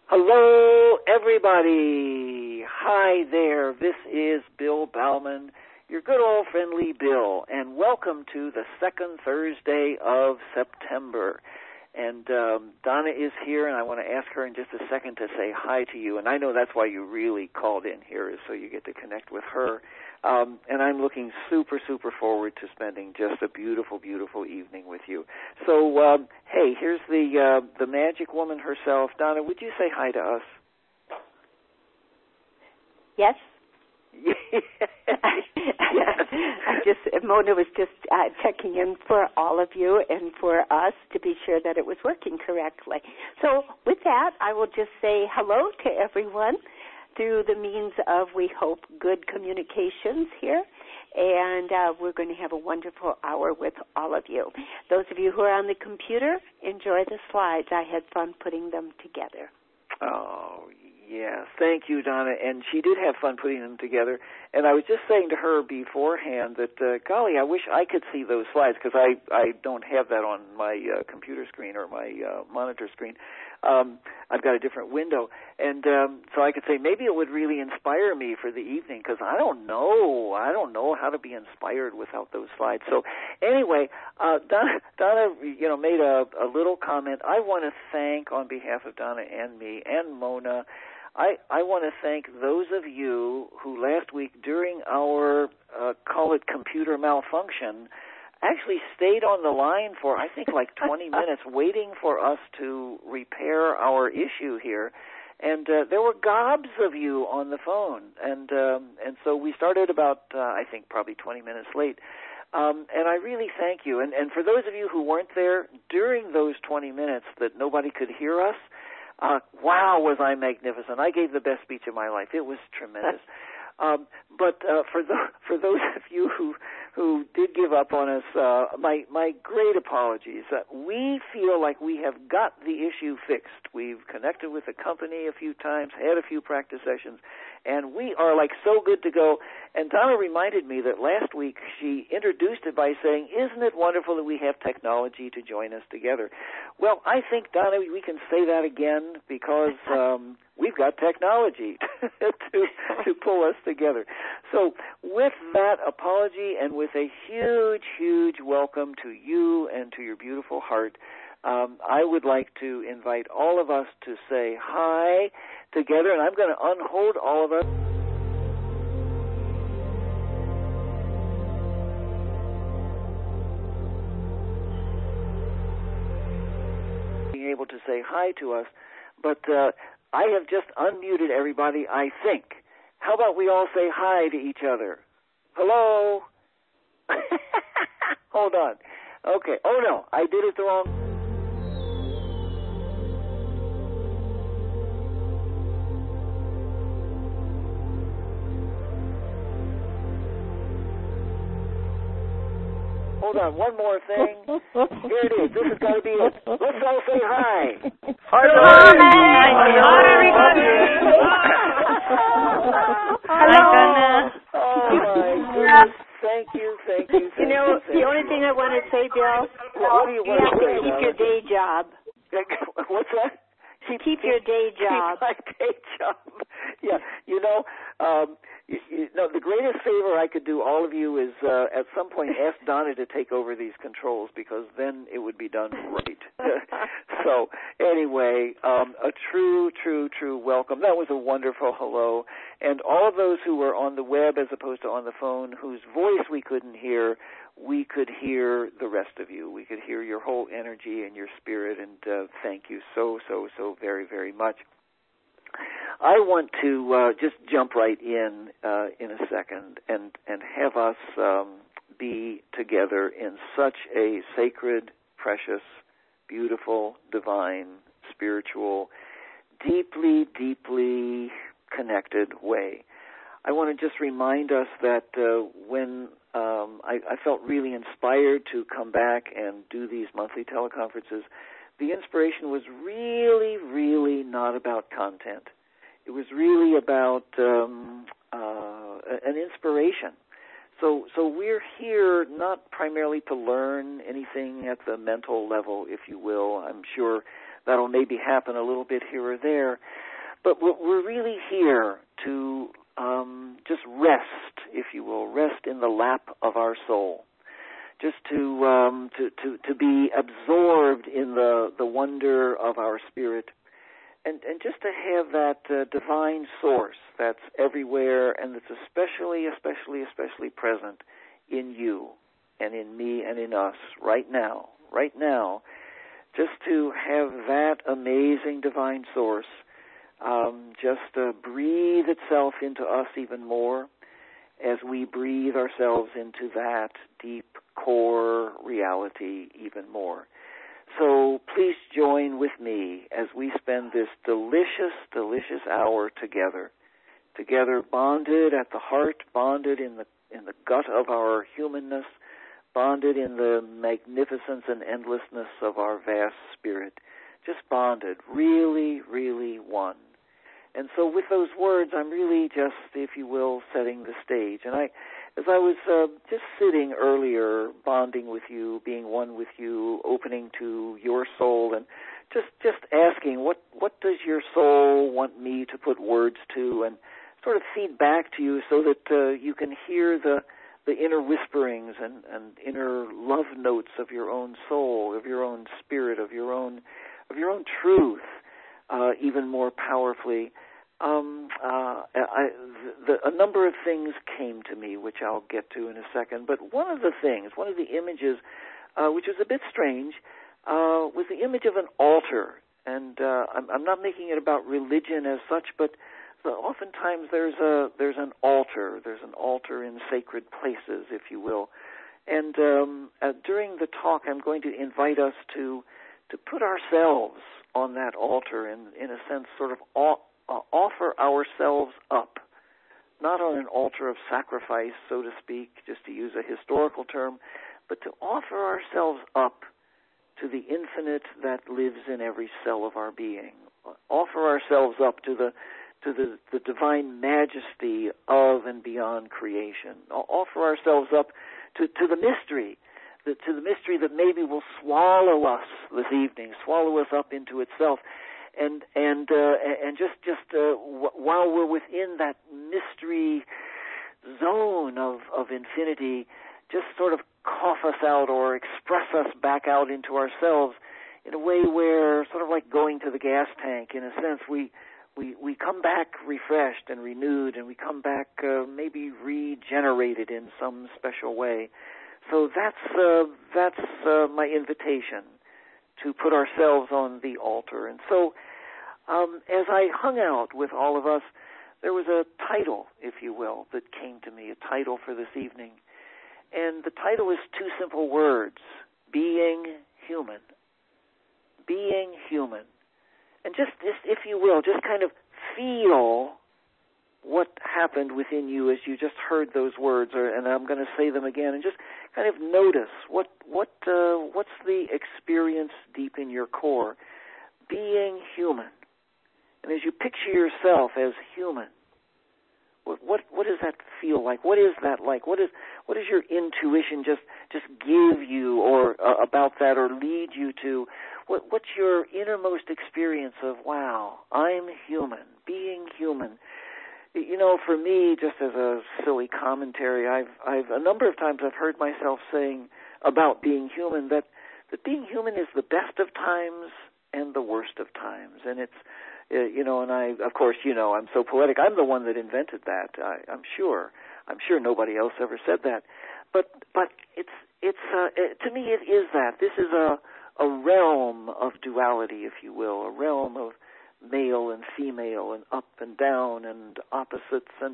Hello, everybody. Hi there. This is Bill Bauman, your good old friendly Bill, and welcome to the second Thursday of September. And Donna is here, and I want to ask her in just a second to say hi to you. And I know that's why you really called in here, is so you get to connect with her. And I'm looking super, super forward to spending just a beautiful, beautiful evening with you. So, hey, here's the magic woman herself. Donna, would you say hi to us? Yes. Mona was just checking in for all of you and for us to be sure that it was working correctly. So with that, I will just say hello to everyone through the means of, we hope, good communications here. And we're going to have a wonderful hour with all of you. Those of you who are on the computer, enjoy the slides. I had fun putting them together. Oh, yes. Thank you, Donna. And she did have fun putting them together. And I was just saying to her beforehand that, golly, I wish I could see those slides because I don't have that on my computer screen or my monitor screen. I've got a different window. And so I could say maybe it would really inspire me for the evening because I don't know how to be inspired without those slides. So anyway, Donna made a little comment. I want to thank, on behalf of Donna and me and Mona, I want to thank those of you who last week during our, call it computer malfunction, actually stayed on the line for, I think, like 20 minutes waiting for us to repair our issue here. And there were gobs of you on the phone. And so we started about, I think, probably 20 minutes late. And I really thank you. And for those of you who weren't there during those 20 minutes that nobody could hear us, wow, was I magnificent. I gave the best speech of my life. It was tremendous. But for those of you who did give up on us, my great apologies. We feel like we have got the issue fixed. We've connected with the company a few times, had a few practice sessions, and we are like so good to go. And Donna reminded me that last week she introduced it by saying, isn't it wonderful that we have technology to join us together? Well, I think, Donna, we can say that again because we've got technology to pull us together. So with that apology and with a huge, huge welcome to you and to your beautiful heart, I would like to invite all of us to say hi together, and I'm going to unhold all of us. Being able to say hi to us, but I have just unmuted everybody, I think. How about we all say hi to each other? Hello? Hold on. Okay. Oh, no, I did it the wrong. Hold on, one more thing. Here it is. This has got to be it. Let's all say hi. Hi, everybody. Hello. Oh, my goodness. Thank you. You know, the only thing I want to say, Bill, what do you want to say? Keep your day job. What's that? Keep your day job. Keep my day job. Yeah, the greatest favor I could do all of you is at some point ask Donna to take over these controls because then it would be done right. So anyway, a true welcome. That was a wonderful hello. And all of those who were on the web as opposed to on the phone, whose voice we couldn't hear, we could hear the rest of you. We could hear your whole energy and your spirit, and thank you so very, very much. I want to just jump right in a second and have us be together in such a sacred, precious, beautiful, divine, spiritual, deeply connected way. I want to just remind us that when I felt really inspired to come back and do these monthly teleconferences, the inspiration was really not about content. It was really about an inspiration. So we're here not primarily to learn anything at the mental level, if you will. I'm sure that'll maybe happen a little bit here or there. But we're really here to just rest, if you will, rest in the lap of our soul, just to be absorbed in the wonder of our spirit, and just to have that divine source that's everywhere and that's especially present in you and in me and in us right now, just to have that amazing divine source just breathe itself into us even more as we breathe ourselves into that deep core reality even more. So please join with me as we spend this delicious hour together bonded at the heart, bonded in the gut of our humanness, bonded in the magnificence and endlessness of our vast spirit, just bonded, really, really one. And so with those words, I'm really just, if you will, setting the stage. And as I was just sitting earlier, bonding with you, being one with you, opening to your soul, and just asking, what does your soul want me to put words to, and sort of feed back to you so that you can hear the inner whisperings and inner love notes of your own soul, of your own spirit, of your own truth, even more powerfully. A number of things came to me, which I'll get to in a second. But one of the images, which was a bit strange, was the image of an altar. And I'm not making it about religion as such, but oftentimes there's an altar. There's an altar in sacred places, if you will. And during the talk, I'm going to invite us to put ourselves on that altar and, in a sense, sort of offer ourselves up, not on an altar of sacrifice, so to speak, just to use a historical term, but to offer ourselves up to the infinite that lives in every cell of our being. Offer ourselves up to the divine majesty of and beyond creation. Offer ourselves up to the mystery, to the mystery that maybe will swallow us this evening, swallow us up into itself, and just while we're within that mystery zone of infinity, just sort of cough us out or express us back out into ourselves in a way where, sort of like going to the gas tank, in a sense, we come back refreshed and renewed, and we come back maybe regenerated in some special way. So that's my invitation, to put ourselves on the altar. And so as I hung out with all of us, there was a title, if you will, that came to me, a title for this evening. And the title is two simple words: being human. Being human. And just, if you will, just kind of feel what happened within you as you just heard those words, and I'm going to say them again, and just kind of notice what's the experience deep in your core. Being human. And as you picture yourself as human, what does that feel like? What is that like? What does your intuition just give you or about that, or lead you to? What's your innermost experience of, wow, I'm human, being human? You know, for me, just as a silly commentary, I've a number of times I've heard myself saying about being human that being human is the best of times and the worst of times. And it's, and I, of course, I'm so poetic. I'm the one that invented that. I'm sure nobody else ever said that. But it's to me it is that. This is a realm of duality, if you will, a realm of male and female and up and down and opposites and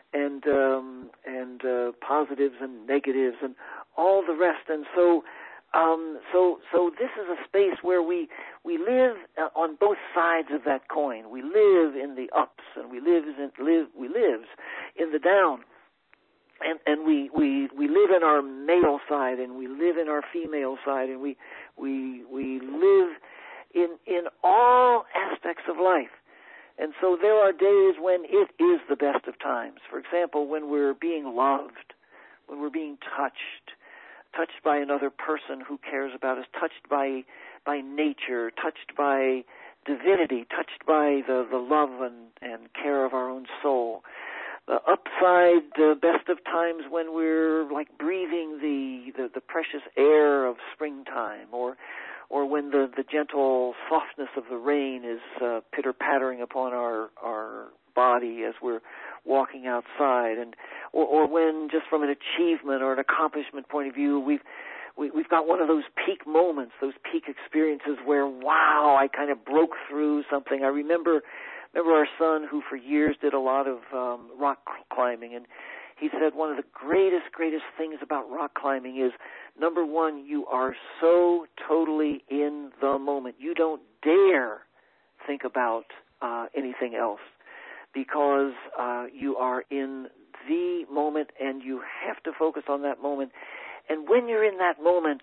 positives and negatives and all the rest. And so this is a space where we live on both sides of that coin. We live in the ups and we live in the down. And we live in our male side and we live in our female side, and we live in all aspects of life. And so there are days when it is the best of times. For example, when we're being loved, when we're being touched by another person who cares about us, touched by nature, touched by divinity, touched by the love and care of our own soul. The upside, best of times when we're like breathing the precious air of springtime, or when the gentle softness of the rain is pitter-pattering upon our body as we're walking outside, or when, just from an achievement or an accomplishment point of view, we've got one of those peak moments, those peak experiences where, wow, I kind of broke through something. I remember our son, who for years did a lot of rock climbing, and he said one of the greatest things about rock climbing is, number one, you are so totally in the moment. You don't dare think about anything else, because you are in the moment and you have to focus on that moment. And when you're in that moment,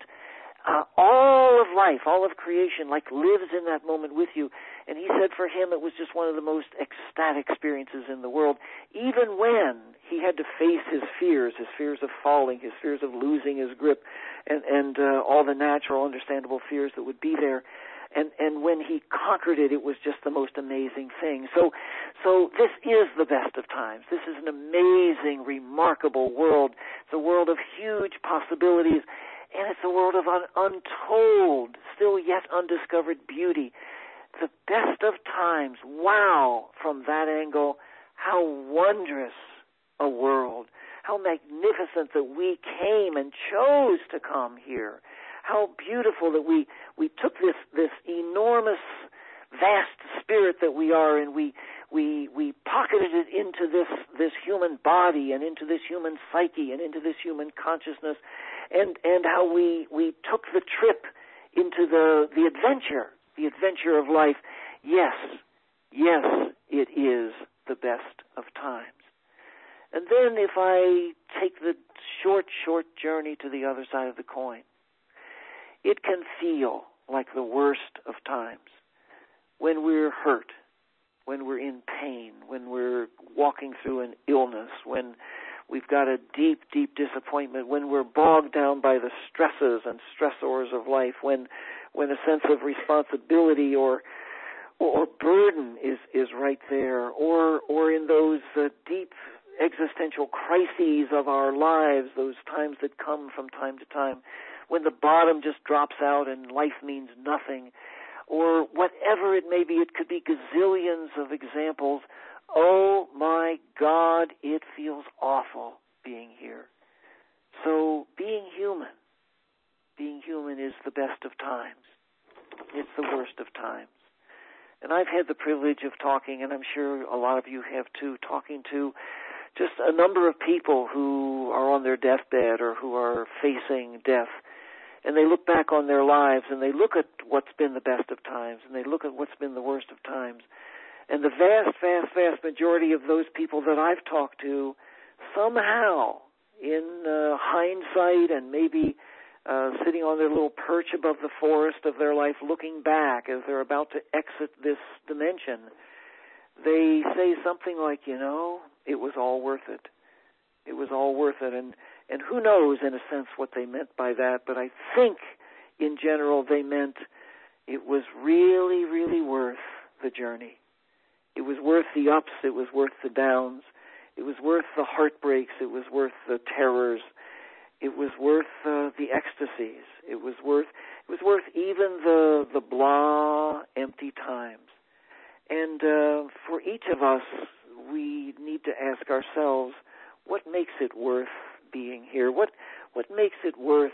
all of life, all of creation, like lives in that moment with you. And he said for him it was just one of the most ecstatic experiences in the world, even when he had to face his fears of falling, his fears of losing his grip, and all the natural, understandable fears that would be there. And when he conquered it, it was just the most amazing thing. So this is the best of times. This is an amazing, remarkable world. It's a world of huge possibilities, and it's a world of untold, still yet undiscovered beauty. The best of times. Wow, from that angle, how wondrous a world. How magnificent that we came and chose to come here. How beautiful that we took this enormous, vast spirit that we are, and we pocketed it into this human body and into this human psyche and into this human consciousness, and how we took the trip into the adventure of life. Yes, it is the best of times. And then if I take the short journey to the other side of the coin, it can feel like the worst of times when we're hurt, when we're in pain, when we're walking through an illness, when we've got a deep disappointment, when we're bogged down by the stresses and stressors of life, when a sense of responsibility or burden is right there, or in those deep existential crises of our lives, those times that come from time to time, when the bottom just drops out and life means nothing, or whatever it may be. It could be gazillions of examples. Oh my God, it feels awful being here. So being human is the best of times. It's the worst of times. And I've had the privilege of talking, and I'm sure a lot of you have too, talking to just a number of people who are on their deathbed or who are facing death. And they look back on their lives, and they look at what's been the best of times, and they look at what's been the worst of times. And the vast majority of those people that I've talked to, somehow, in hindsight and maybe sitting on their little perch above the forest of their life, looking back as they're about to exit this dimension, they say something like, it was all worth it. It was all worth it. And who knows, in a sense, what they meant by that, but I think, in general, they meant it was really, really worth the journey. It was worth the ups, it was worth the downs, it was worth the heartbreaks, it was worth the terrors, it was worth the ecstasies, it was worth even the blah, empty times. And for each of us, we need to ask ourselves, what makes it worth being here? What makes it worth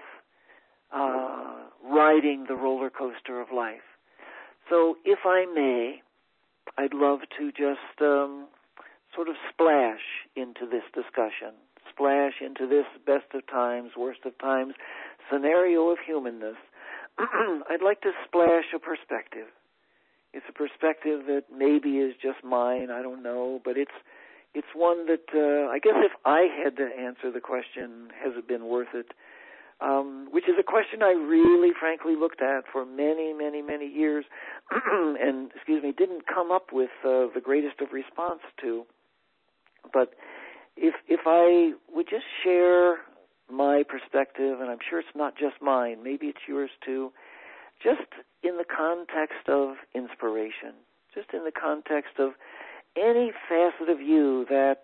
riding the roller coaster of life? So if I may, I'd love to just sort of splash into this discussion, splash into this best of times, worst of times scenario of humanness. I'd like to splash a perspective. It's a perspective that maybe is just mine, I don't know, but it's one that I guess if I had to answer the question, has it been worth it, which is a question I really, frankly, looked at for many, many, many years and, didn't come up with the greatest of response to. But if I would just share my perspective, and I'm sure it's not just mine, maybe it's yours too, just in the context of inspiration, just in the context of any facet of you that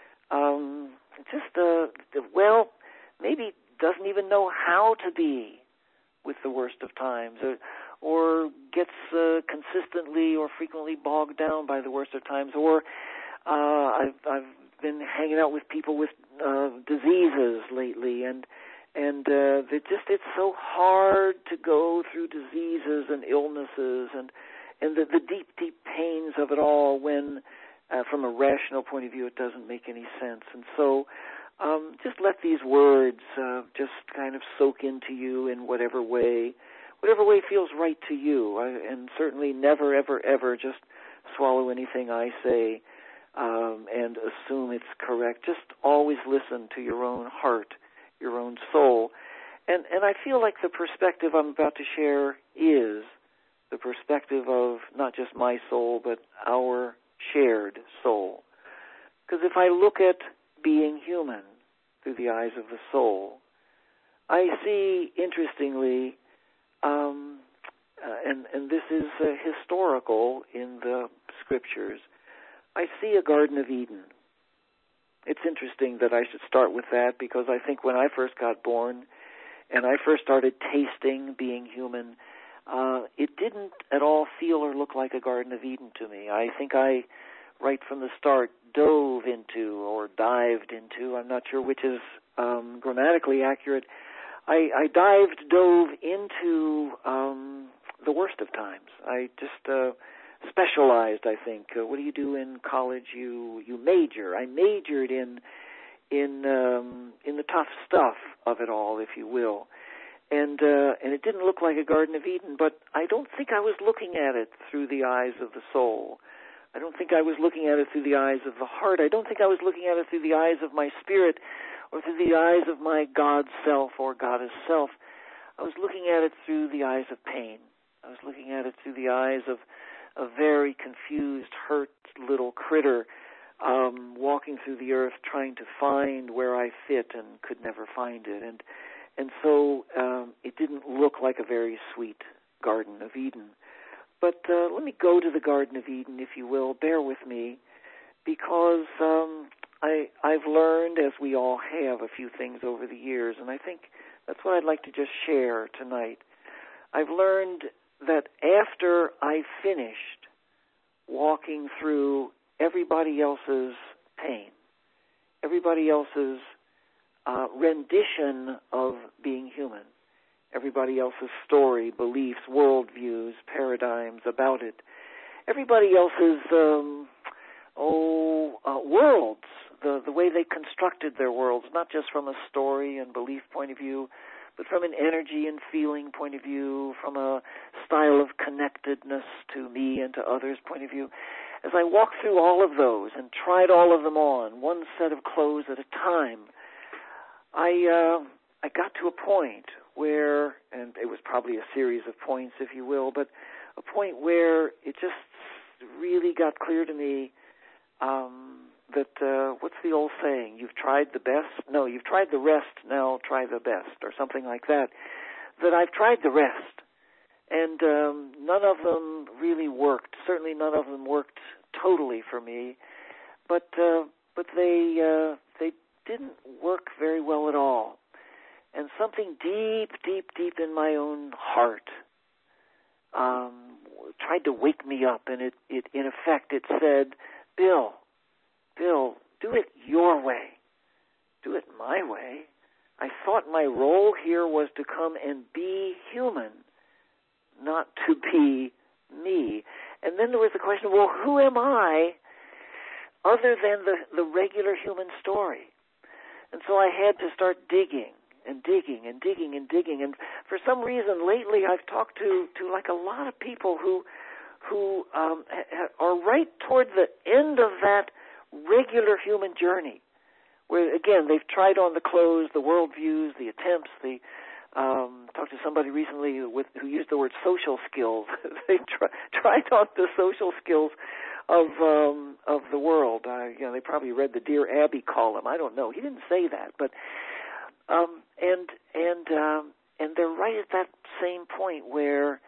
maybe doesn't even know how to be with the worst of times, or gets consistently or frequently bogged down by the worst of times, or I've been hanging out with people with diseases lately, and it's so hard to go through diseases and illnesses and the deep pains of it all when, from a rational point of view, it doesn't make any sense. And so just let these words just kind of soak into you in whatever way feels right to you. And certainly never, ever, ever just swallow anything I say and assume it's correct. Just always listen to your own heart, your own soul. And I feel like the perspective I'm about to share is the perspective of not just my soul, but our shared soul. Because if I look at being human through the eyes of the soul, I see, interestingly, and this is historical in the scriptures, I see a Garden of Eden. It's interesting that I should start with that, because I think when I first got born and I first started tasting being human, it didn't at all feel or look like a Garden of Eden to me. I think I, right from the start, dove into or dived into, I'm not sure which is grammatically accurate, I dove into the worst of times. I just specialized, I think. What do you do in college? You major. I majored in the tough stuff of it all, if you will. And it didn't look like a Garden of Eden, but I don't think I was looking at it through the eyes of the soul. I don't think I was looking at it through the eyes of the heart. I don't think I was looking at it through the eyes of my spirit or through the eyes of my God self or goddess self. I was looking at it through the eyes of pain. I was looking at it through the eyes of a very confused, hurt little critter walking through the earth trying to find where I fit and could never find it. And so it didn't look like a very sweet Garden of Eden. But let me go to the Garden of Eden, if you will. Bear with me, because I've learned, as we all have, a few things over the years, and I think that's what I'd like to just share tonight. I've learned that after I finished walking through everybody else's pain, everybody else's rendition of being human, everybody else's story, beliefs, worldviews, paradigms about it, everybody else's worlds, the way they constructed their worlds, not just from a story and belief point of view, but from an energy and feeling point of view, from a style of connectedness to me and to others point of view. As I walked through all of those and tried all of them on, one set of clothes at a time, I got to a point where, and it was probably a series of points, if you will, but a point where it just really got clear to me that, what's the old saying? You've tried the best? No, you've tried the rest, now try the best, or something like that. That I've tried the rest, and none of them really worked. Certainly none of them worked totally for me, but they didn't work very well at all. And something deep, deep, deep in my own heart tried to wake me up, and it in effect, it said, Bill, do it your way. Do it my way. I thought my role here was to come and be human, not to be me. And then there was the question, well, who am I other than the regular human story? And so I had to start digging and digging and digging and digging. And for some reason, lately, I've talked to like a lot of people who are right toward the end of that regular human journey, where, again, they've tried on the clothes, the worldviews, the attempts, talked to somebody recently who used the word social skills. They tried on the social skills of the world. They probably read the Dear Abby column. I don't know. He didn't say that, but and they're right at that same point where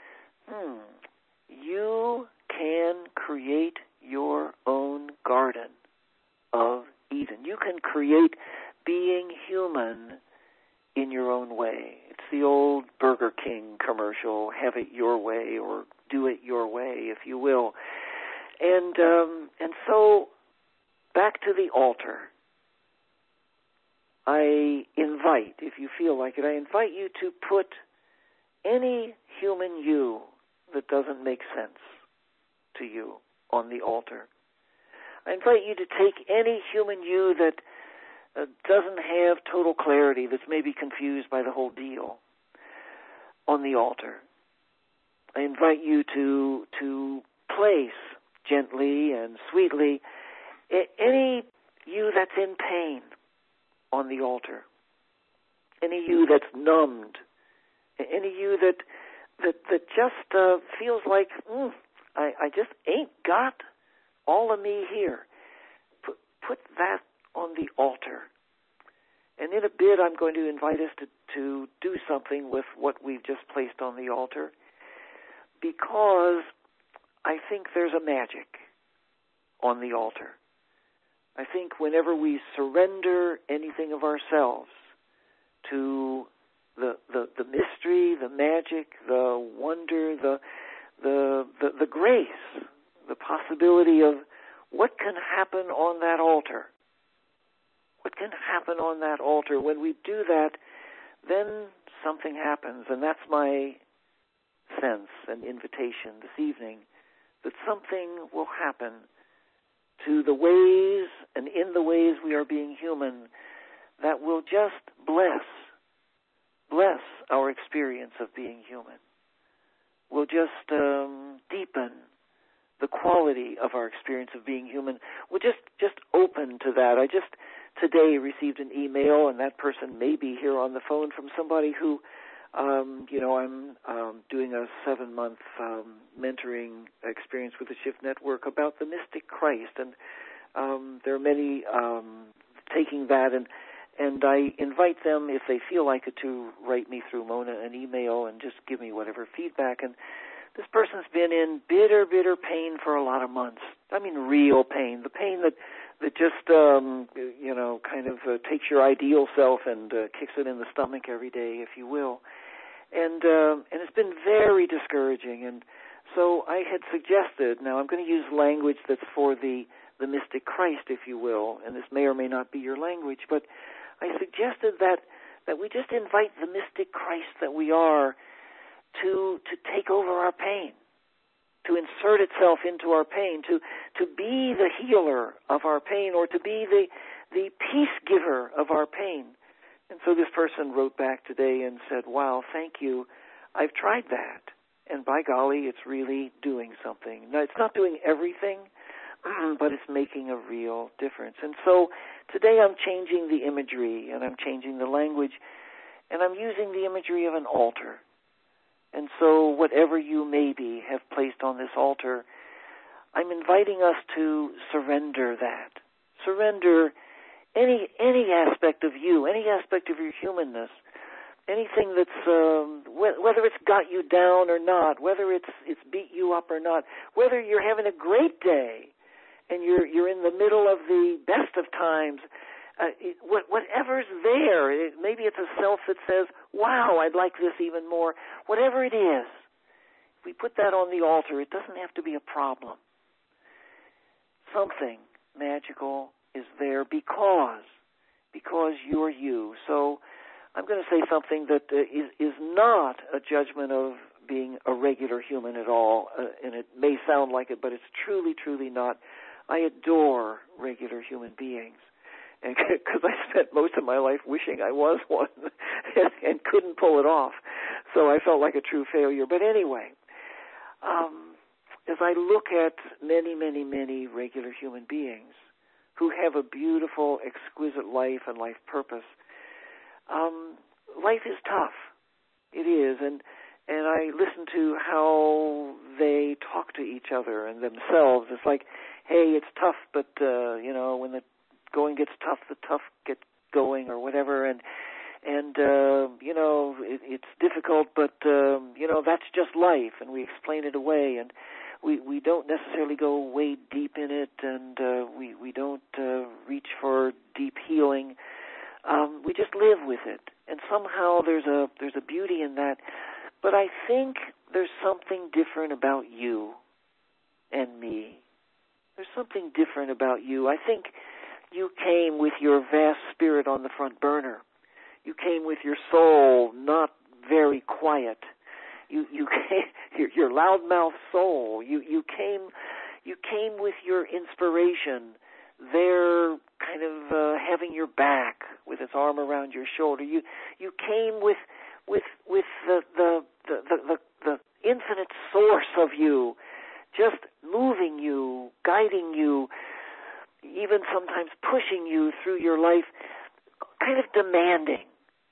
You can create your own garden of Eden. You can create being human in your own way. It's the old Burger King commercial, have it your way, or do it your way, if you will. And so back to the altar. I invite, if you feel like it, I invite you to put any human you that doesn't make sense to you on the altar. I invite you to take any human you that doesn't have total clarity, that's maybe confused by the whole deal, on the altar. I invite you to place gently and sweetly any you that's in pain on the altar, any you that's numbed, any you that just feels like I just ain't got all of me here. Put that on the altar. And in a bit, I'm going to invite us to do something with what we've just placed on the altar, because I think there's a magic on the altar. I think whenever we surrender anything of ourselves to the mystery, the magic, the wonder, the grace, the possibility of what can happen on that altar. What can happen on that altar? When we do that, then something happens, and that's my sense and invitation this evening, that something will happen to the ways and in the ways we are being human that will just bless our experience of being human. Will just deepen the quality of our experience of being human. We'll just open to that. I just today received an email, and that person may be here on the phone, from somebody who, I'm doing a 7-month mentoring experience with the Shift Network about the mystic Christ, and there are many taking that, and I invite them, if they feel like it, to write me through Mona an email and just give me whatever feedback. And this person's been in bitter pain for a lot of months. I mean, real pain. The pain that just, kind of takes your ideal self and kicks it in the stomach every day, if you will. And it's been very discouraging. And so I had suggested, now I'm going to use language that's for the mystic Christ, if you will, and this may or may not be your language, but I suggested that we just invite the mystic Christ that we are to take over our pain, to insert itself into our pain, to be the healer of our pain, or to be the peace giver of our pain. And so this person wrote back today and said, wow, thank you. I've tried that, and by golly, it's really doing something. Now, it's not doing everything, but it's making a real difference. And so today I'm changing the imagery, and I'm changing the language, and I'm using the imagery of an altar. And so whatever you maybe have placed on this altar, I'm inviting us to surrender that. Surrender any aspect of you, any aspect of your humanness, anything that's, whether it's got you down or not, whether it's beat you up or not, whether you're having a great day and you're in the middle of the best of times, whatever's there, maybe it's a self that says, wow, I'd like this even more. Whatever it is, if we put that on the altar, it doesn't have to be a problem. Something magical is there because you're you. So I'm going to say something that is not a judgment of being a regular human at all, and it may sound like it, but it's truly, truly not. I adore regular human beings, and because I spent most of my life wishing I was one and couldn't pull it off, so I felt like a true failure. But anyway, as I look at many, many, many regular human beings who have a beautiful, exquisite life and life purpose, life is tough. It is, and I listen to how they talk to each other and themselves. It's like, hey, it's tough, but, when the going gets tough, the tough get going or whatever. And And, it's difficult, but, that's just life, and we explain it away, and we don't necessarily go way deep in it, and we don't reach for deep healing. We just live with it, and somehow there's a beauty in that. But I think there's something different about you and me. There's something different about you. I think you came with your vast spirit on the front burner. You came with your soul not very quiet. You came your loudmouth soul. You came with your inspiration there, kind of having your back with its arm around your shoulder. You came with the infinite source of you, just moving you, guiding you, even sometimes pushing you through your life, kind of demanding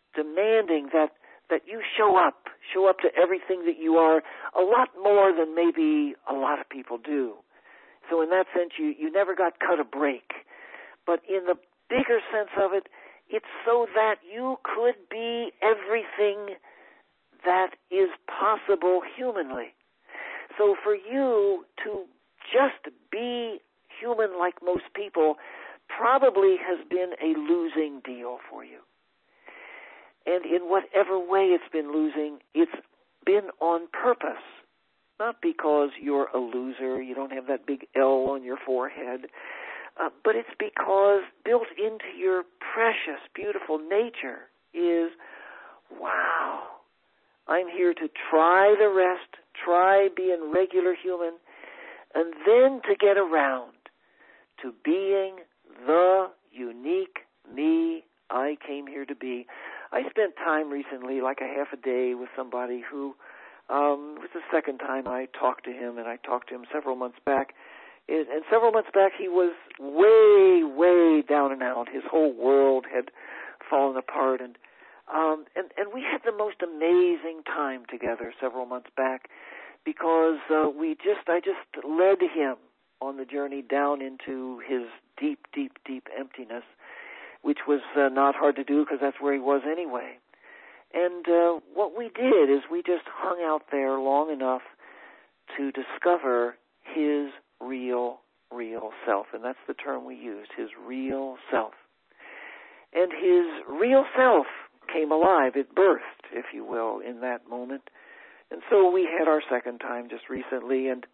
that you show up to everything that you are, a lot more than maybe a lot of people do. So in that sense, you never got cut a break. But in the bigger sense of it, it's so that you could be everything that is possible humanly. So for you to just be human like most people probably has been a losing deal for you. And in whatever way it's been losing, it's been on purpose. Not because you're a loser, you don't have that big L on your forehead, but it's because built into your precious, beautiful nature is, wow, I'm here to try the rest, try being regular human, and then to get around to being the unique me I came here to be. I spent time recently, like a half a day, with somebody who, it was the second time I talked to him, and I talked to him several months back. And several months back, he was way, way down and out. His whole world had fallen apart, and we had the most amazing time together several months back, because I just led him on the journey down into his deep, deep, deep emptiness, which was not hard to do because that's where he was anyway. And what we did is we just hung out there long enough to discover his real self, and that's the term we used, his real self. And his real self came alive. It birthed, if you will, in that moment. And so we had our second time just recently, and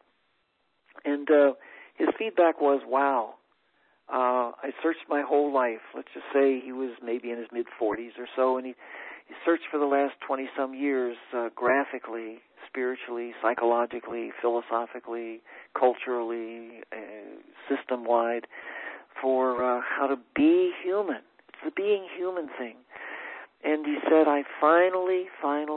his feedback was, wow, I searched my whole life. Let's just say he was maybe in his mid-40s or so, and he searched for the last 20-some years graphically, spiritually, psychologically, philosophically, culturally, system-wide, for how to be human. It's the being human thing. And he said, I finally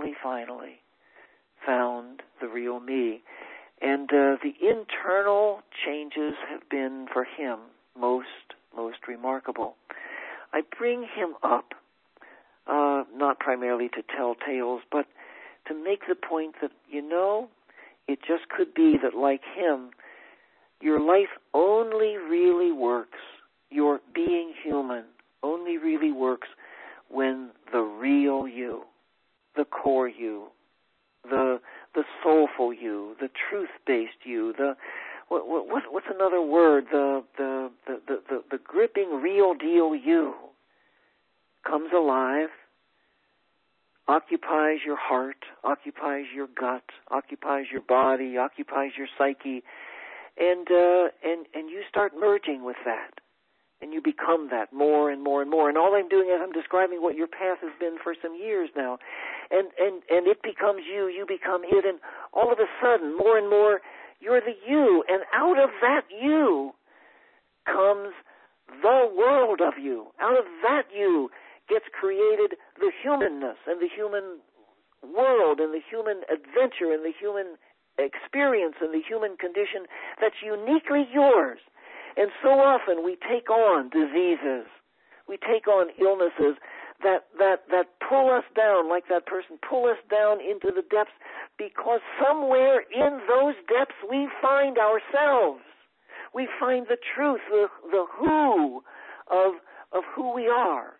found the real me. And the internal changes have been, for him, most remarkable. I bring him up, not primarily to tell tales, but to make the point that, it just could be that, like him, your life only really works, your being human only really works when the real you, the core you, the soulful you, the truth-based you, what's another word? The gripping real deal you comes alive, occupies your heart, occupies your gut, occupies your body, occupies your psyche, and you start merging with that. And you become that more and more and more. And all I'm doing is I'm describing what your path has been for some years now. And it becomes you become it, and all of a sudden, more and more, you're the you. And out of that you comes the world of you. Out of that you gets created the humanness and the human world and the human adventure and the human experience and the human condition that's uniquely yours. And so often we take on diseases, we take on illnesses that pull us down, like that person, pull us down into the depths, because somewhere in those depths we find ourselves. We find the truth, the who of who we are,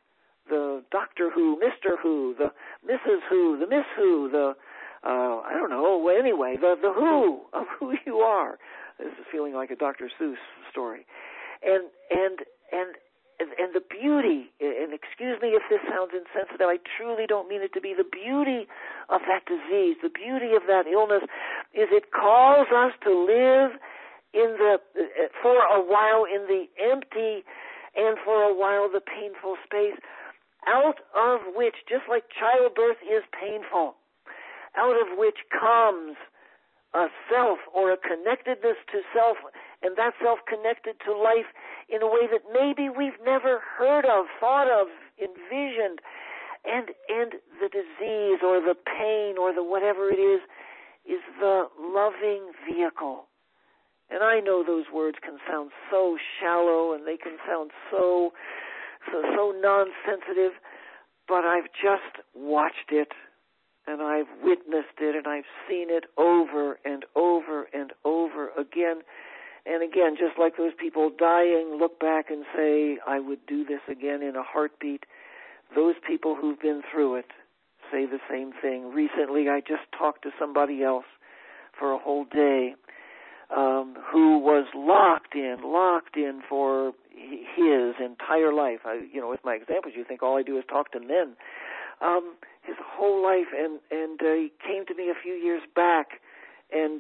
the Doctor Who, Mr. Who, the Mrs. Who, the Miss Who, the I don't know. Anyway, the who of who you are. This is feeling like a Dr. Seuss story, and the beauty. And excuse me if this sounds insensitive. I truly don't mean it to be. The beauty of that disease, the beauty of that illness, is it calls us to live for a while in the empty, and for a while the painful space, out of which, just like childbirth is painful, out of which comes a self or a connectedness to self, and that self connected to life in a way that maybe we've never heard of, thought of, envisioned, and the disease or the pain or the whatever it is the loving vehicle. And I know those words can sound so shallow and they can sound so non-sensitive, but I've just watched it and I've witnessed it and I've seen it over and over and over again and again, just like those people dying look back and say, I would do this again in a heartbeat. Those people who've been through it say the same thing. Recently, I just talked to somebody else for a whole day who was locked in for his entire life. With my examples, you think all I do is talk to men. His whole life, and he came to me a few years back, and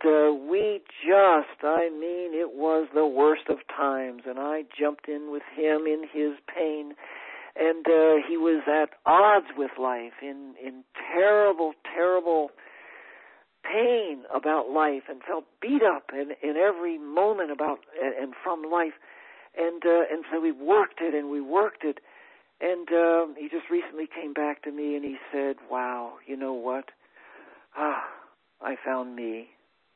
it was the worst of times, and I jumped in with him in his pain, and he was at odds with life, in terrible, terrible pain about life, and felt beat up in every moment about and from life, and so we worked it, and he just recently came back to me and he said, wow, you know what? I found me.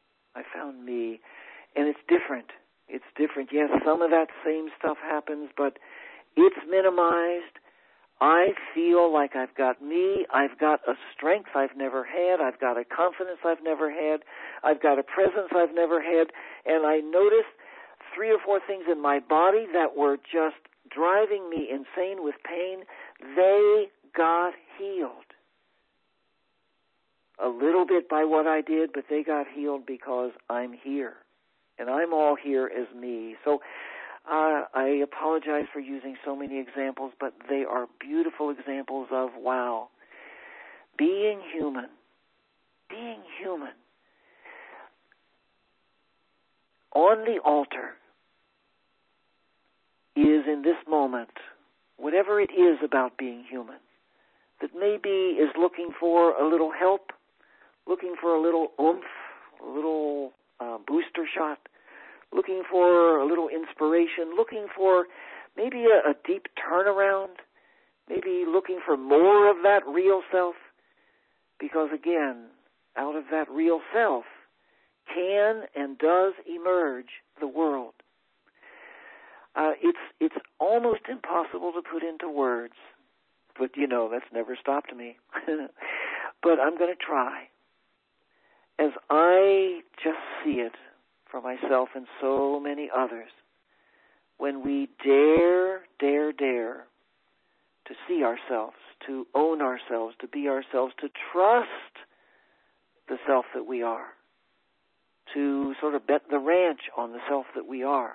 And it's different. Yes, some of that same stuff happens, but it's minimized. I feel like I've got me. I've got a strength I've never had. I've got a confidence I've never had. I've got a presence I've never had. And I noticed 3 or 4 things in my body that were just driving me insane with pain. They got healed. A little bit by what I did, but they got healed because I'm here. And I'm all here as me. So I apologize for using so many examples, but they are beautiful examples of, wow, being human. On the altar is, in this moment, whatever it is about being human that maybe is looking for a little help, looking for a little oomph, a little booster shot, looking for a little inspiration, looking for maybe a deep turnaround, maybe looking for more of that real self, because again, out of that real self can and does emerge the world. It's almost impossible to put into words, but that's never stopped me. But I'm going to try. As I just see it for myself and so many others, when we dare to see ourselves, to own ourselves, to be ourselves, to trust the self that we are, to sort of bet the ranch on the self that we are,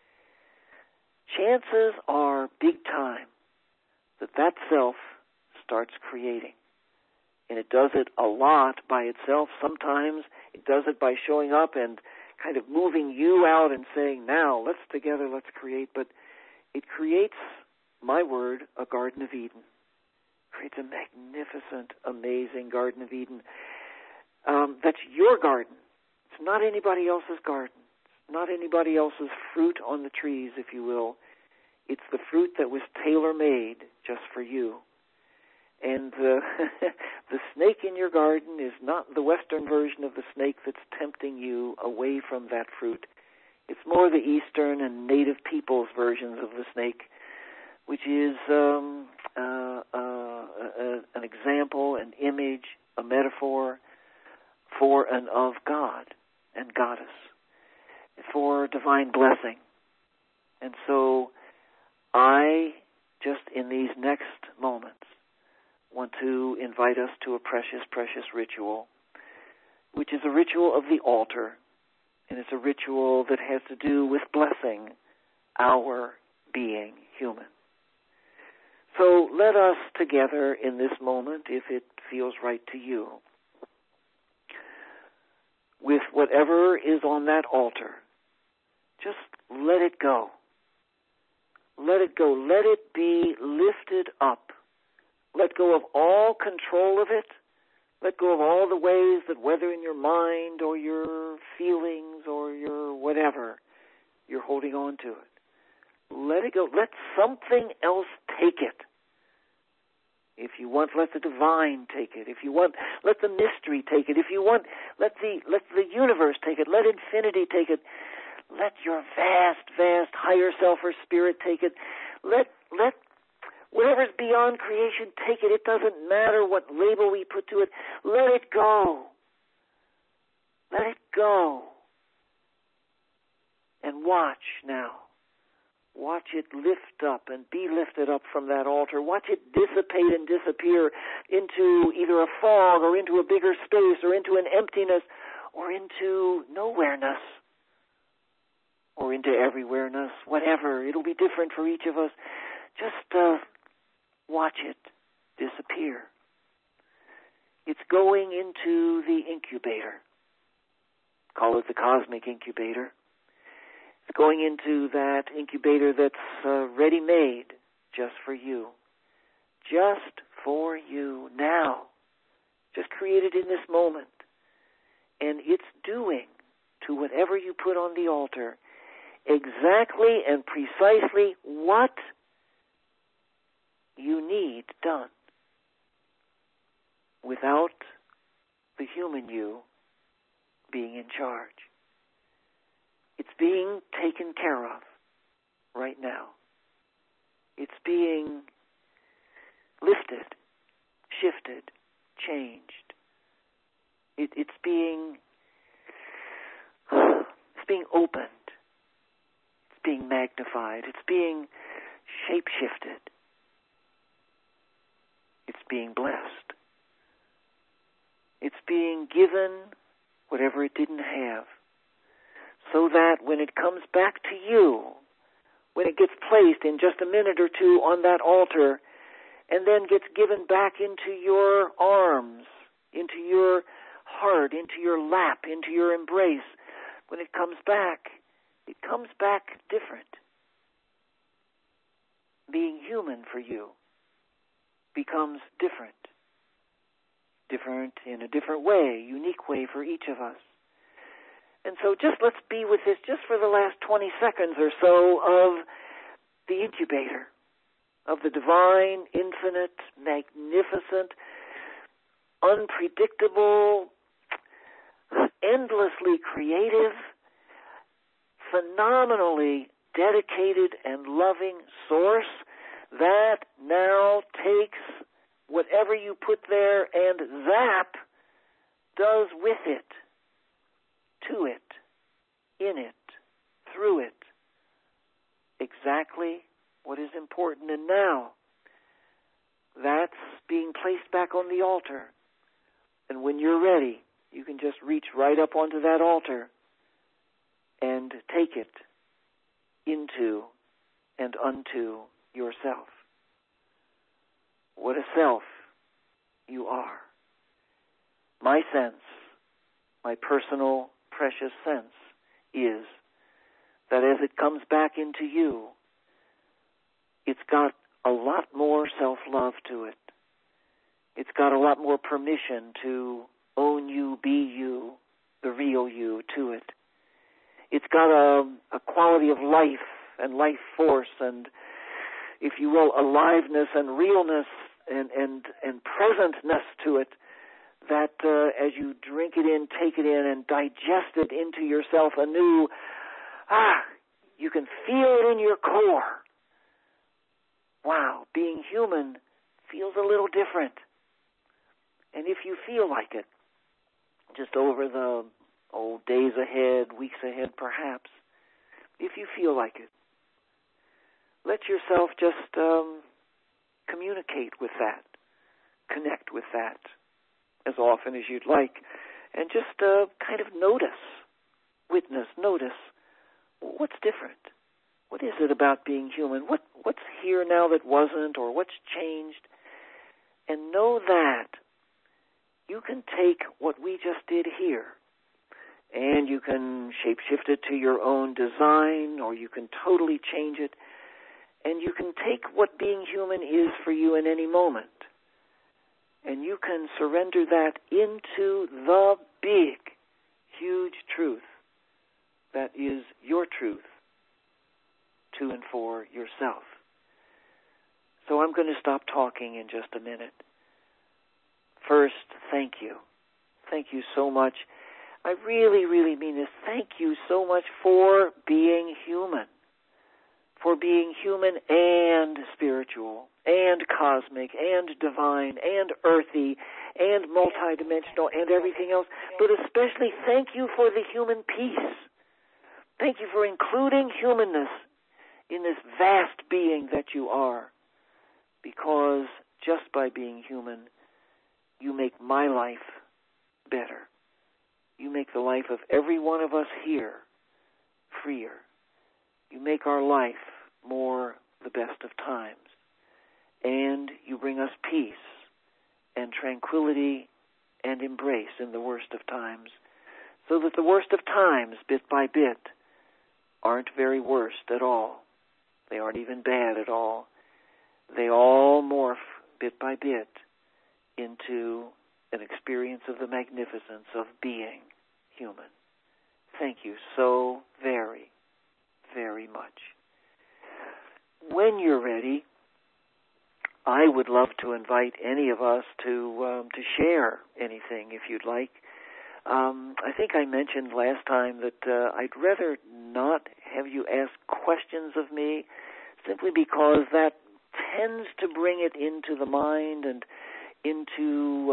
chances are big time that self starts creating. And it does it a lot by itself. Sometimes it does it by showing up and kind of moving you out and saying, now, let's create. But it creates, my word, a Garden of Eden. Creates a magnificent, amazing Garden of Eden. That's your garden. It's not anybody else's garden. It's not anybody else's fruit on the trees, if you will. It's the fruit that was tailor-made just for you. And the snake in your garden is not the Western version of the snake that's tempting you away from that fruit. It's more the Eastern and native peoples' versions of the snake, which is an example, an image, a metaphor for and of God and Goddess, for divine blessing. And so I just in these next moments, want to invite us to a precious, precious ritual, which is a ritual of the altar, and it's a ritual that has to do with blessing our being human. So let us together in this moment, if it feels right to you, with whatever is on that altar, just let it go. Let it go. Let it be lifted up. Let go of all control of it. Let go of all the ways that, whether in your mind or your feelings or your whatever, you're holding on to it. Let it go. Let something else take it. If you want, let the divine take it. If you want, let the mystery take it. If you want, let the universe take it. Let infinity take it. Let your vast, vast higher self or spirit take it. Let whatever's beyond creation take it. It doesn't matter what label we put to it. Let it go. Let it go. And watch now. Watch it lift up and be lifted up from that altar. Watch it dissipate and disappear into either a fog or into a bigger space or into an emptiness or into nowhereness or into everywhereness, whatever. It'll be different for each of us. Just watch it disappear. It's going into the incubator. Call it the cosmic incubator. It's going into that incubator that's ready-made just for you. Just for you now. Just created in this moment. And it's doing to whatever you put on the altar exactly and precisely what you need done without the human you being in charge. It's being taken care of right now. It's being lifted, shifted, changed. It's being opened. It's being magnified. It's being shape-shifted. It's being blessed. It's being given whatever it didn't have, so that when it comes back to you, when it gets placed in just a minute or two on that altar, and then gets given back into your arms, into your heart, into your lap, into your embrace, when it comes back different. Being human for you becomes different. Different in a different way, unique way for each of us. And so just let's be with this just for the last 20 seconds or so of the incubator, of the divine, infinite, magnificent, unpredictable, endlessly creative, phenomenally dedicated and loving source that now takes whatever you put there and zap does with it, to it, in it, through it, exactly what is important. And now, that's being placed back on the altar. And when you're ready, you can just reach right up onto that altar and take it into and unto yourself. What a self you are. My sense, my personal, precious sense is that as it comes back into you, it's got a lot more self-love to it. It's got a lot more permission to own you, be you, the real you to it. It's got a quality of life and life force and, if you will, aliveness and realness and presentness to it that as you drink it in, take it in, and digest it into yourself anew, you can feel it in your core. Wow, being human feels a little different. And if you feel like it, just over the days ahead, weeks ahead perhaps, if you feel like it, let yourself just communicate with that, connect with that as often as you'd like, and just kind of notice, notice what's different. What is it about being human? What's here now that wasn't, or what's changed? And know that you can take what we just did here, and you can shape-shift it to your own design, or you can totally change it, and you can take what being human is for you in any moment, and you can surrender that into the big, huge truth that is your truth to and for yourself. So I'm going to stop talking in just a minute. First, thank you. Thank you so much. I really, really mean this. Thank you so much for being human. For being human and spiritual and cosmic and divine and earthy and multidimensional and everything else. But especially thank you for the human piece. Thank you for including humanness in this vast being that you are. Because just by being human, you make my life better. You make the life of every one of us here freer. You make our life more the best of times. And you bring us peace and tranquility and embrace in the worst of times, so that the worst of times, bit by bit, aren't very worst at all. They aren't even bad at all. They all morph bit by bit into an experience of the magnificence of being human. Thank you so very, very much. When you're ready, I would love to invite any of us to share anything if you'd like. I think I mentioned last time that I'd rather not have you ask questions of me, simply because that tends to bring it into the mind and into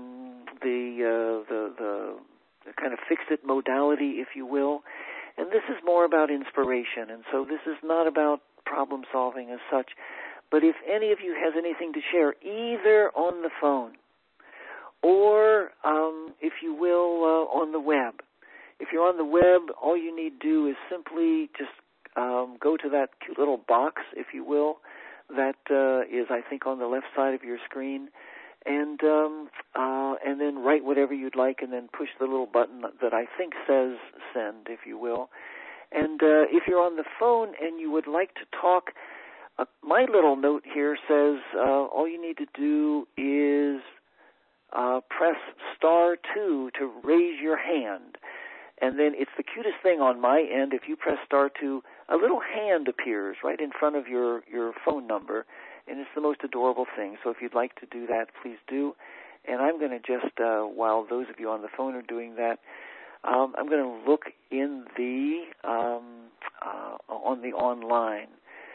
the kind of fix-it modality, if you will. And this is more about inspiration, and so this is not about problem-solving as such. But if any of you has anything to share, either on the phone or, if you will, on the web. If you're on the web, all you need to do is simply just go to that cute little box, if you will, that is, I think, on the left side of your screen, and then write whatever you'd like, and then push the little button that I think says send, if you will. And if you're on the phone and you would like to talk, my little note here says all you need to do is press star 2 to raise your hand. And then it's the cutest thing on my end. If you press star 2, a little hand appears right in front of your phone number, and it's the most adorable thing. So if you'd like to do that, please do. And I'm going to just, while those of you on the phone are doing that, I'm going to look in the on the online.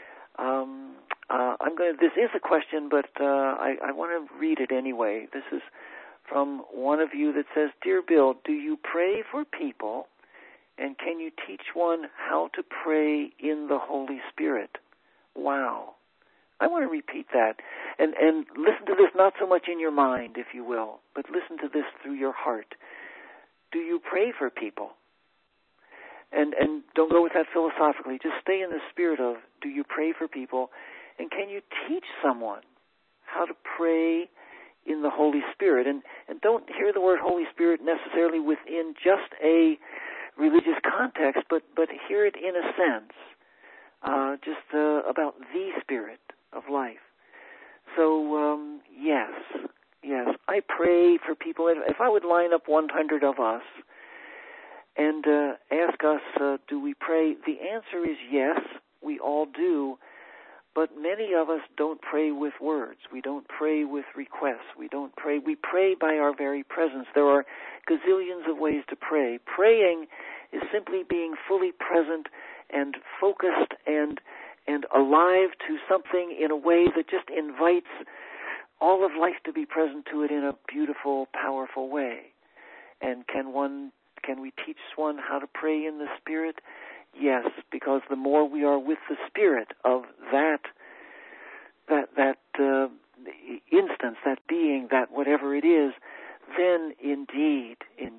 This is a question, but I want to read it anyway. This is from one of you that says, "Dear Bill, do you pray for people, and can you teach one how to pray in the Holy Spirit?" Wow. I want to repeat that. And listen to this not so much in your mind, if you will, but listen to this through your heart. Do you pray for people? And don't go with that philosophically. Just stay in the spirit of, do you pray for people? And can you teach someone how to pray in the Holy Spirit? And don't hear the word Holy Spirit necessarily within just a religious context, but hear it in a sense, just about the Spirit of life. So, yes, I pray for people. If I would line up 100 of us and ask us, do we pray? The answer is yes, we all do. But many of us don't pray with words. We don't pray with requests. We pray by our very presence. There are gazillions of ways to pray. Praying is simply being fully present and focused and alive to something in a way that just invites all of life to be present to it in a beautiful, powerful way. And can we teach one how to pray in the Spirit? Yes, because the more we are with the Spirit of that instance, that being, that whatever it is, then indeed,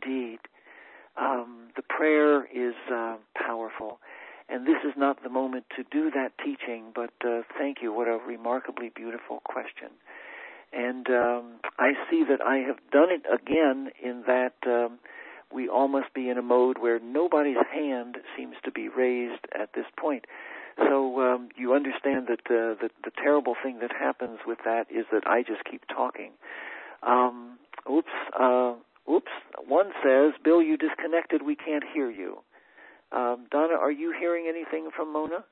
the prayer is powerful. And this is not the moment to do that teaching, but thank you. What a remarkably beautiful question. And I see that I have done it again in that we all must be in a mode where nobody's hand seems to be raised at this point. So you understand that the terrible thing that happens with that is that I just keep talking. One says, Bill, you disconnected. We can't hear you. Donna, are you hearing anything from Mona?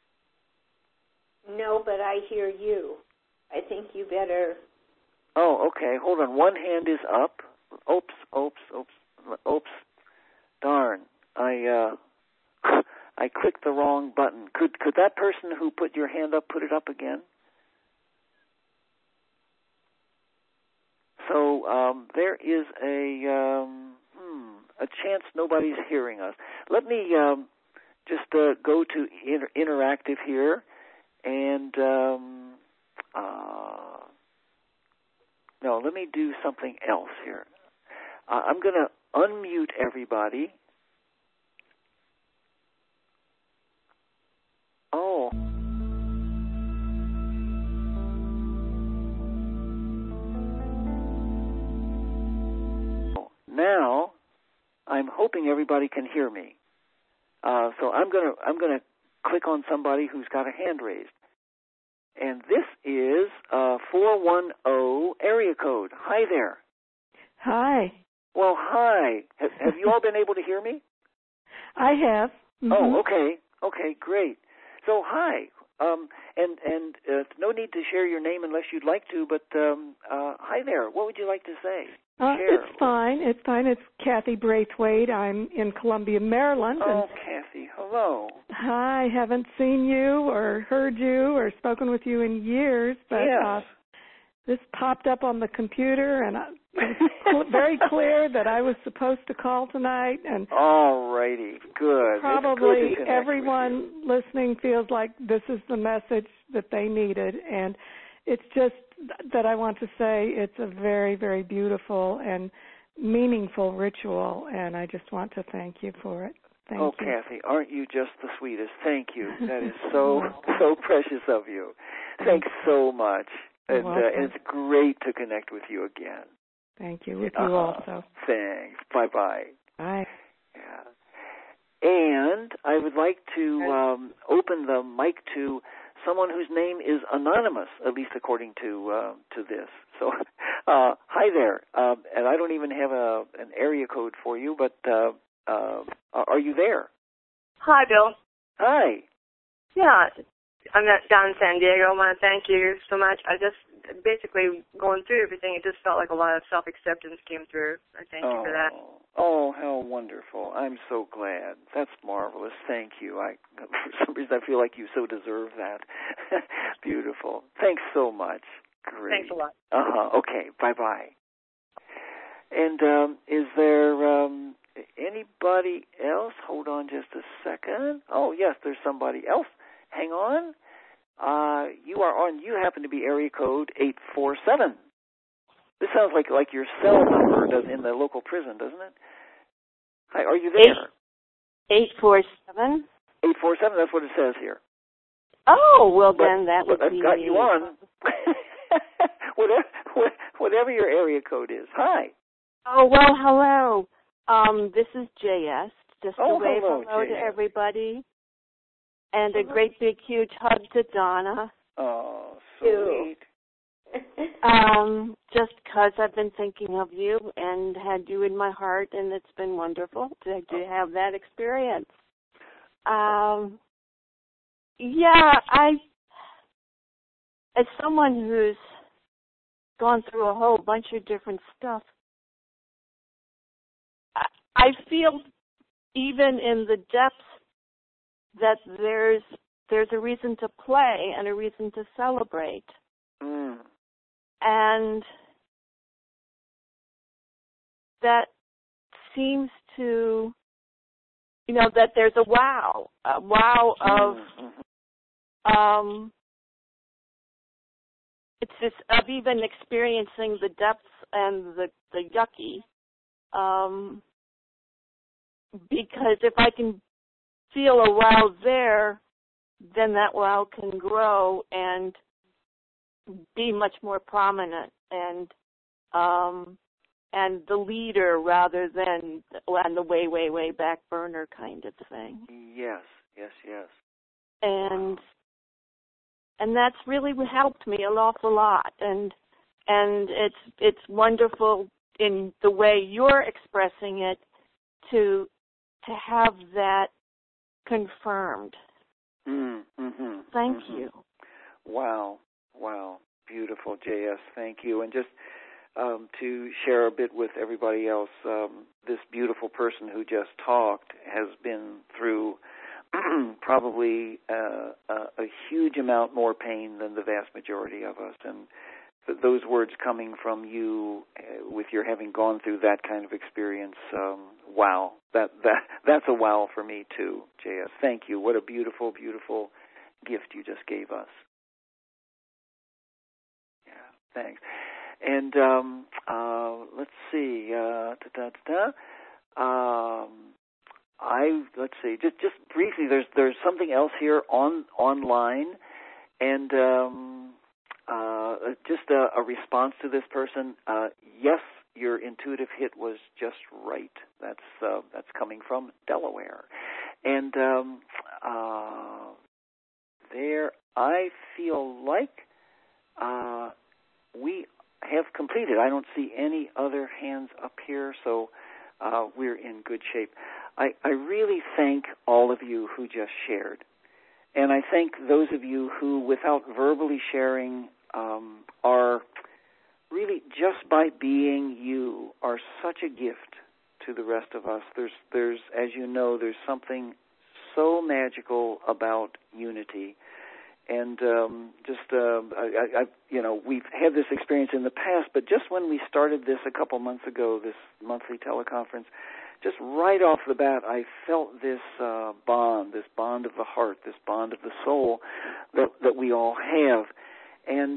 No, but I hear you. I think you better... Oh, okay. Hold on. One hand is up. Oops. Darn. I clicked the wrong button. Could that person who put your hand up put it up again? So there is a chance nobody's hearing us. Let me just go to interactive here, and no, let me do something else here. I'm going to unmute everybody. Oh. Now, I'm hoping everybody can hear me. So I'm gonna click on somebody who's got a hand raised, and this is 410 area code. Hi there. Hi. Well, hi. Have you all been able to hear me? I have. Mm-hmm. Oh, okay. Okay, great. So hi. And no need to share your name unless you'd like to, but hi there. What would you like to say? It's fine. It's Kathy Braithwaite. I'm in Columbia, Maryland. Oh, Kathy, hello. Hi. Haven't seen you or heard you or spoken with you in years, but yes. This popped up on the computer, and it was very clear that I was supposed to call tonight. And all righty, good. Probably everyone listening feels like this is the message that they needed, and it's just that I want to say it's a very, very beautiful and meaningful ritual, and I just want to thank you for it. Thank you. Kathy, aren't you just the sweetest? Thank you. That is so precious of you. Thanks so much. And it's great to connect with you again. Thank you. With you also. Thanks. Bye-bye. Bye. Yeah. And I would like to open the mic to someone whose name is anonymous, at least according to this. So, hi there. And I don't even have an area code for you, but are you there? Hi, Bill. Hi. Yeah, I'm down in San Diego. I want to thank you so much. I just basically going through everything, it just felt like a lot of self-acceptance came through. I thank you for that. Oh, how wonderful. I'm so glad. That's marvelous. Thank you. For some reason, I feel like you so deserve that. Beautiful. Thanks so much. Great. Thanks a lot. Okay. Bye-bye. And is there anybody else? Hold on just a second. Oh, yes, there's somebody else. Hang on. You are on. You happen to be area code 847. This sounds like your cell number does in the local prison, doesn't it? Hi, are you there? 847. 847. That's what it says here. Oh, well then that would be. I've got you on. Whatever your area code is. Hi. Oh well, hello. This is JS. Just a wave hello JS. to everybody. And a great big huge hug to Donna. Oh, sweet. Just because I've been thinking of you and had you in my heart, and it's been wonderful to have that experience. As someone who's gone through a whole bunch of different stuff, I feel even in the depths that there's a reason to play and a reason to celebrate. Mm. And that seems to, that there's a wow of it's just of even experiencing the depths and the yucky. Because if I can feel a wow there, then that wow can grow and be much more prominent and the leader rather than on the way back burner kind of thing. Yes. And that's really helped me an awful lot. And it's wonderful in the way you're expressing it to have that confirmed. Mm-hmm. Thank you. Wow. Beautiful, J.S. Thank you. And just to share a bit with everybody else, this beautiful person who just talked has been through probably a huge amount more pain than the vast majority of us. And those words coming from you with your having gone through that kind of experience, wow. That's a wow for me too, J.S. Thank you. What a beautiful, beautiful gift you just gave us. Yeah, thanks. And let's see. Let's see. Just briefly, there's something else here online, and just a response to this person. Yes, your intuitive hit was just right. That's coming from Delaware, and there I feel like we have completed. I don't see any other hands up here, so we're in good shape. I really thank all of you who just shared. And I thank those of you who, without verbally sharing, are really, just by being you, are such a gift to the rest of us. There's, as you know, there's something so magical about unity. And we've had this experience in the past, but just when we started this a couple months ago, this monthly teleconference, just right off the bat, I felt this bond of the heart, this bond of the soul that we all have, and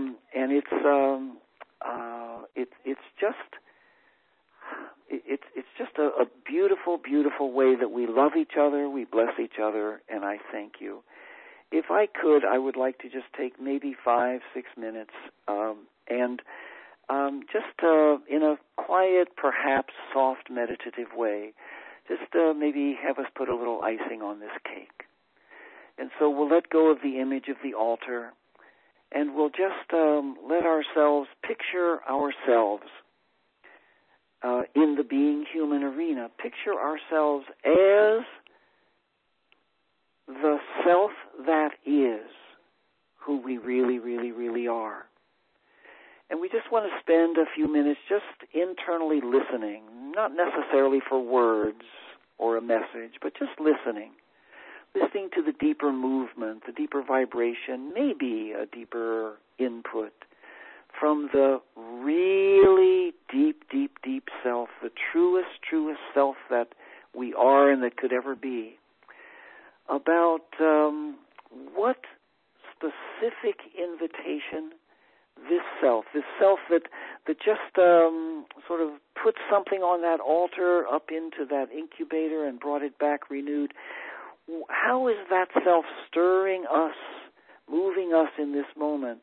it's just a beautiful, beautiful way that we love each other, we bless each other, and I thank you. If I could, I would like to just take maybe 5-6 minutes and just in a quiet, perhaps soft, meditative way, just maybe have us put a little icing on this cake. And so we'll let go of the image of the altar, and we'll just let ourselves picture ourselves in the being human arena. Picture ourselves as the self that is who we really, really, really are. And we just want to spend a few minutes just internally listening, not necessarily for words or a message, but just listening to the deeper movement, the deeper vibration, maybe a deeper input from the really deep, deep, deep self, the truest, truest self that we are and that could ever be, about what specific invitation this self that just sort of put something on that altar up into that incubator and brought it back renewed. How is that self stirring us, moving us in this moment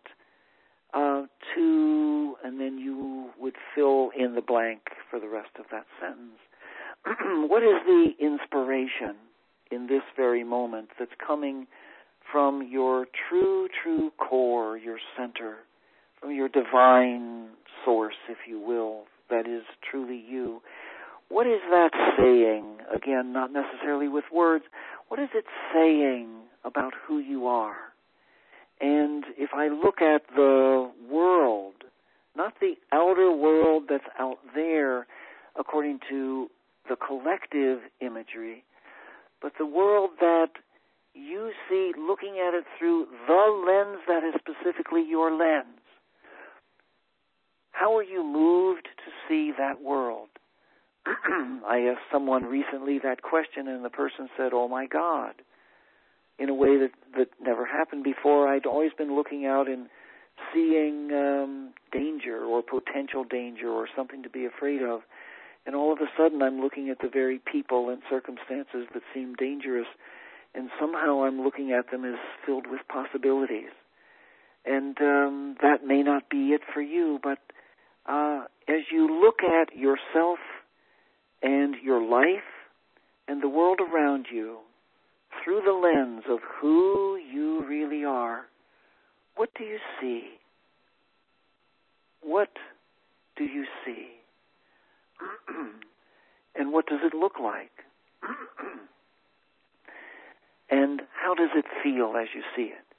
to, and then you would fill in the blank for the rest of that sentence. What is the inspiration in this very moment that's coming from your true, true core, your center, from your divine source, if you will, that is truly you? What is that saying? Again, not necessarily with words. What is it saying about who you are? And if I look at the world, not the outer world that's out there according to the collective imagery, but the world that you see, looking at it through the lens that is specifically your lens. How are you moved to see that world? I asked someone recently that question, and the person said, "Oh my God," in a way that never happened before. I'd always been looking out and seeing danger or potential danger or something to be afraid of. And all of a sudden I'm looking at the very people and circumstances that seem dangerous, and somehow I'm looking at them as filled with possibilities. And that may not be it for you, but as you look at yourself and your life and the world around you through the lens of who you really are, what do you see? What do you see? And what does it look like? And how does it feel as you see it?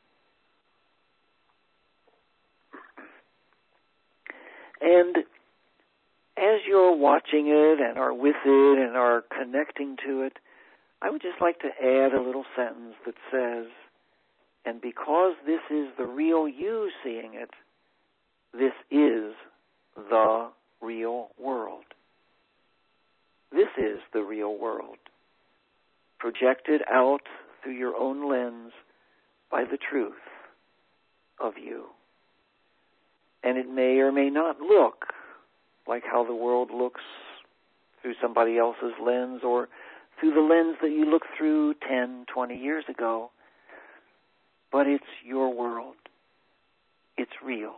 And as you're watching it and are with it and are connecting to it, I would just like to add a little sentence that says, and because this is the real you seeing it, this is the real world. This is the real world, projected out through your own lens by the truth of you. And it may or may not look like how the world looks through somebody else's lens or through the lens that you looked through 10, 20 years ago. But it's your world. It's real.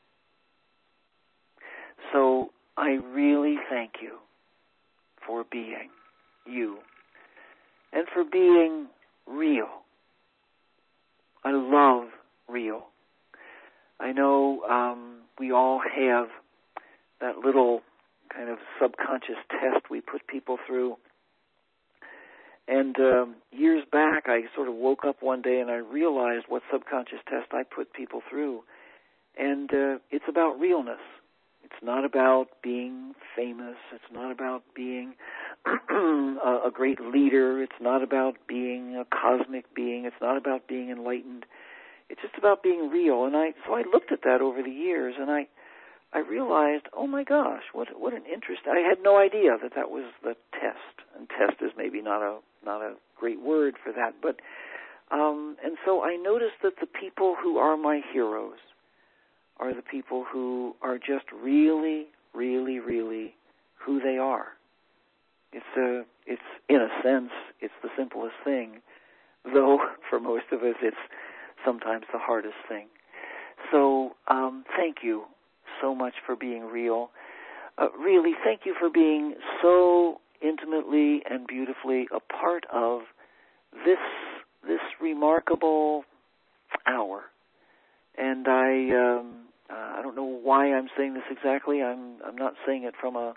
So I really thank you for being you and for being real. I love real. I know we all have that little kind of subconscious test we put people through. And years back, I sort of woke up one day and I realized what subconscious test I put people through. And it's about realness. It's not about being famous. It's not about being a great leader. It's not about being a cosmic being. It's not about being enlightened. It's just about being real. And so I looked at that over the years, and I realized, oh my gosh, what an interest! I had no idea that was the test. And test is maybe not a great word for that, but and so I noticed that the people who are my heroes are the people who are just really, really, really who they are. It's in a sense, it's the simplest thing, though for most of us it's sometimes the hardest thing. So thank you so much for being real. Really, thank you for being so intimately and beautifully a part of this remarkable hour. And I don't know why I'm saying this exactly. I'm not saying it from a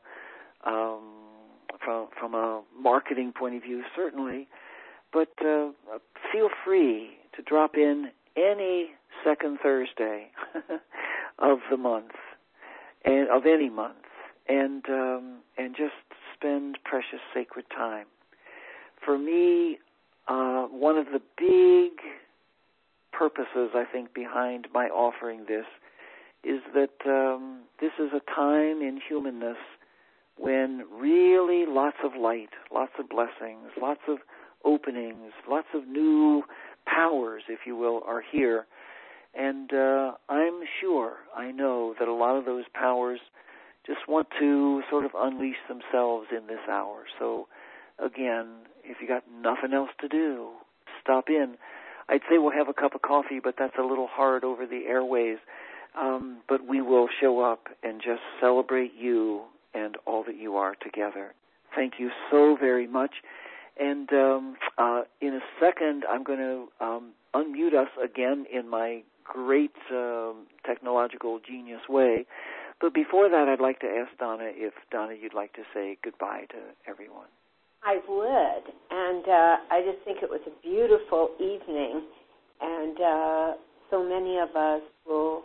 marketing point of view, certainly, but feel free to drop in any second Thursday of the month, and of any month, and just spend precious sacred time. For me, one of the big purposes, I think, behind my offering this is that this is a time in humanness when really lots of light, lots of blessings, lots of openings, lots of new powers, if you will, are here. And I'm sure, I know that a lot of those powers just want to sort of unleash themselves in this hour. So, again, if you got nothing else to do, stop in. I'd say we'll have a cup of coffee, but that's a little hard over the airways. But we will show up and just celebrate you and all that you are together. Thank you so very much. And in a second, I'm going to unmute us again in my great technological genius way. But before that, I'd like to ask Donna if, Donna, you'd like to say goodbye to everyone. I would. And I just think it was a beautiful evening. And so many of us will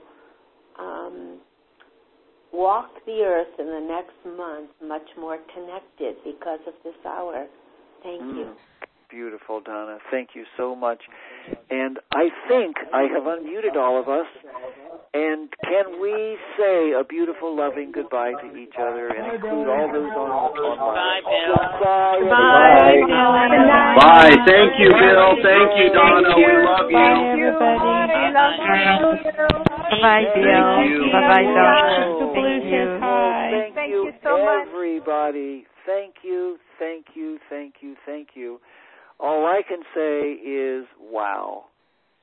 walk the earth in the next month much more connected because of this hour. Thank you. Beautiful, Donna. Thank you so much. And I think I have unmuted all of us. And can we say a beautiful, loving goodbye to each other and include all those online? Bye, Bill. Goodbye. Bye. Bye. Thank you, Bill. Thank you, Donna. We love you. Bye, everybody. Bye, Bill. Bye-bye, Donna. Thank you. Thank you so much, everybody. Thank you, thank you, thank you, thank you. All I can say is, wow.